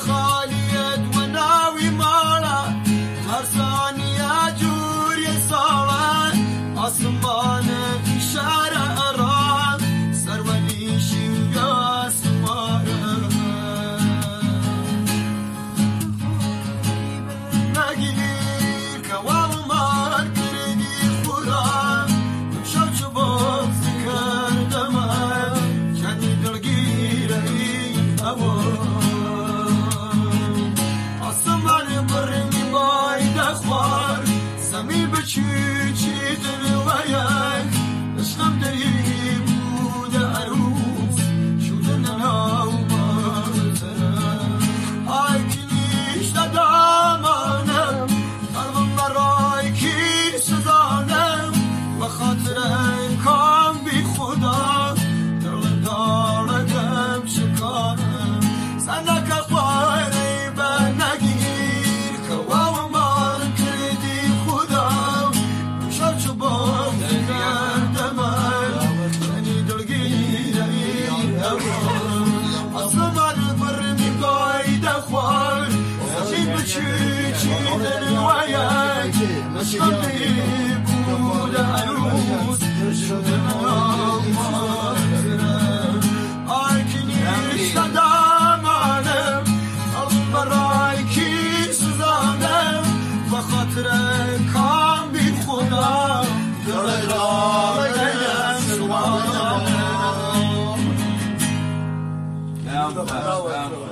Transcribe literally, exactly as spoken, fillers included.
خاليت وناوي مالا هر ثانية جوري صالة أسمان في شارع أرام سرولي شيا سمارة ناقير كوام مار كردي خورا وشو شباب ذكر دمار جاني دلقير أي أبو زمین به چی چی دلویای عشقم دری بود عروس شده نناو مازرم آی کنیش دامانم قلبم برای کی سزانم و خاطر کام بی خدا دل دارم شکانم سنک خواری به نگیر که مشغلي بود عروس شده مازرم آی کنیش دامانم قلبم برای کی سوزانم و خاطر کام بی خدا دل دارم شمانم.